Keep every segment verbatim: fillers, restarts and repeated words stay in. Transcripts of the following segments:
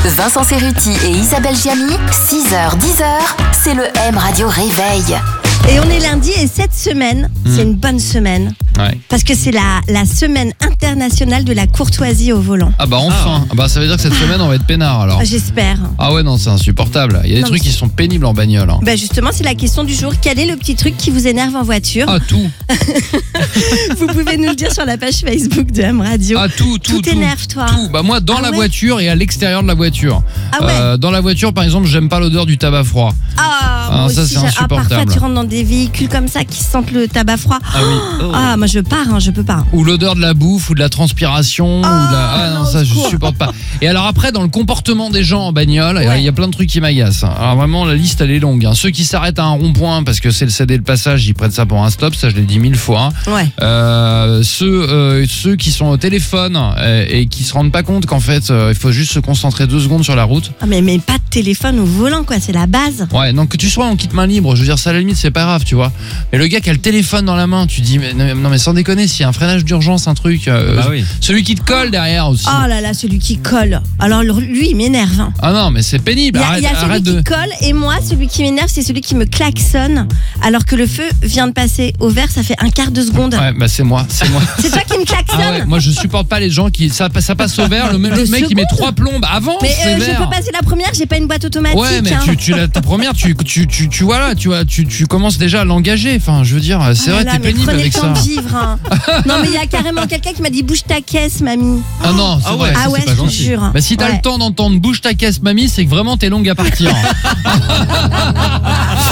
Vincent Cerruti et Isabelle Giamy, six heures dix heures, c'est le M Radio Réveil. Et on est lundi et cette semaine, mmh. c'est une bonne semaine. Ouais. Parce que c'est la, la semaine internationale de la courtoisie au volant. Ah bah enfin, ah bah ça veut dire que cette semaine on va être peinard alors. J'espère. Ah ouais non c'est insupportable, il y a des non, trucs qui sont pénibles en bagnole. Hein. Bah justement c'est la question du jour, quel est le petit truc qui vous énerve en voiture? Ah tout. Vous pouvez nous le dire sur la page Facebook de M Radio. Ah tout, tout, tout. Tout énerve toi. Tout, bah moi dans ah la ouais. voiture et à l'extérieur de la voiture. Ah ouais. euh, Dans la voiture par exemple j'aime pas l'odeur du tabac froid. Ah, ah ça c'est insupportable. Ah, parfois tu rentres dans des véhicules comme ça qui sentent le tabac froid. Ah oui. Oh. Ah moi je pars, hein, je peux pas. Ou l'odeur de la bouffe ou de la transpiration. Oh, ou de la... Ah non, non ça je cours. supporte pas. Et alors après dans le comportement des gens en bagnole, il ouais. y a plein de trucs qui m'agacent. Alors vraiment la liste elle est longue. Hein. Ceux qui s'arrêtent à un rond-point parce que c'est le céder le passage, ils prennent ça pour un stop, ça je l'ai dit mille fois. Ouais. Euh, ceux, euh, ceux qui sont au téléphone euh, et qui se rendent pas compte qu'en fait euh, il faut juste se concentrer deux secondes sur la route. Ah mais, mais pas de téléphone au volant quoi, c'est la base. Ouais, donc que tu sois en kit main libre, je veux dire ça à la limite c'est pas grave tu vois. Mais le gars qui a le téléphone dans la main, tu dis mais non mais sans déconner, s'il y a un freinage d'urgence, un truc, euh, bah oui. celui qui te colle derrière aussi. Oh là là, celui qui colle. Alors lui il m'énerve. Hein. Ah non mais c'est pénible. Il y a, arrête, il y a celui arrête qui de... colle et moi celui qui m'énerve c'est celui qui me klaxonne alors que le feu vient de passer au vert, ça fait un quart de seconde. Ouais bah c'est moi, c'est moi. C'est toi qui me klaxonne. Ah ouais, moi je supporte pas les gens qui ça, ça passe au vert, le, le mec seconde. il met trois plombes avant. Mais c'est euh, je vert. peux passer la première, j'ai pas une boîte automatique. Ouais mais hein. tu, tu la, ta première tu tu tu tu vois là, tu vois tu tu commences déjà à l'engager. Enfin je veux dire c'est oh vrai là, t'es mais pénible prenez avec le temps ça. de vivre. Hein. Non mais il y a carrément quelqu'un qui m'a dit bouge ta caisse mamie. Ah non c'est ah vrai. ouais, Ah ça, ouais, c'est pas je te gentil. jure. Bah si t'as ouais. le temps d'entendre bouge ta caisse mamie, c'est que vraiment t'es longue à partir.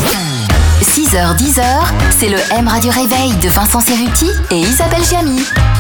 six heures dix heures, c'est le M Radio Réveil de Vincent Cerruti et Isabelle Giamy.